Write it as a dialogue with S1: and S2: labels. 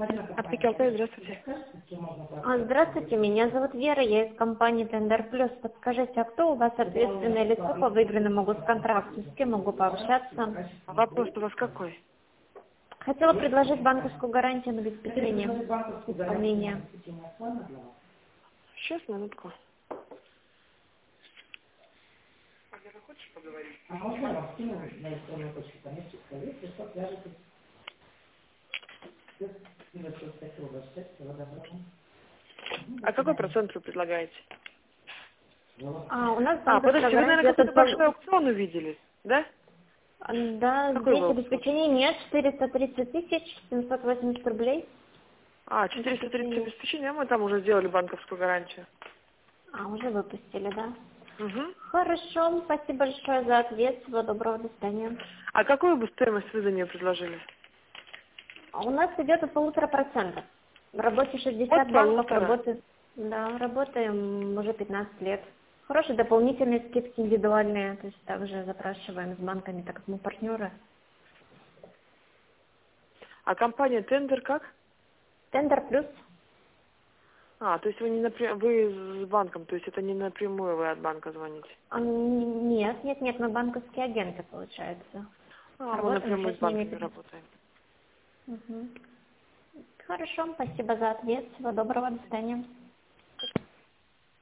S1: Аптеки Алтай, здравствуйте.
S2: Здравствуйте, меня зовут Вера, я из компании Тендер Плюс. Подскажите, а кто у вас ответственное лицо по выигранному госконтракту? С кем могу пообщаться?
S1: А вопрос у вас какой?
S2: Хотела предложить банковскую гарантию на обеспечение исполнения.
S1: Сейчас, минутку. Вера, хочешь поговорить? А какой процент вы предлагаете?
S2: У нас банковская
S1: Подождите, вы, наверное,
S2: гарантия
S1: какой-то большой аукцион увидели, да?
S2: Да,
S1: Какой
S2: здесь
S1: вы аукцион?
S2: обеспечение нет, 430 тысяч 780 рублей.
S1: 430 обеспечения, а мы там уже сделали банковскую гарантию.
S2: Уже выпустили, да?
S1: Угу.
S2: Хорошо, спасибо большое за ответ, всего доброго, до свидания.
S1: А какую бы стоимость вы за нее предложили?
S2: У нас идет от 1,5%. В работе
S1: От
S2: 60 банков,
S1: полутора.
S2: работаем уже 15 лет. Хорошие дополнительные скидки индивидуальные, то есть также запрашиваем с банками, так как мы партнеры.
S1: А компания Тендер как?
S2: Тендер плюс.
S1: То есть вы не вы с банком, то есть это не напрямую вы от банка звоните?
S2: Нет, мы банковские агенты, получается.
S1: Мы
S2: Работаем
S1: напрямую
S2: уже
S1: с
S2: с ними.
S1: банками работаем.
S2: Хорошо, спасибо за ответ, всего доброго, до свидания.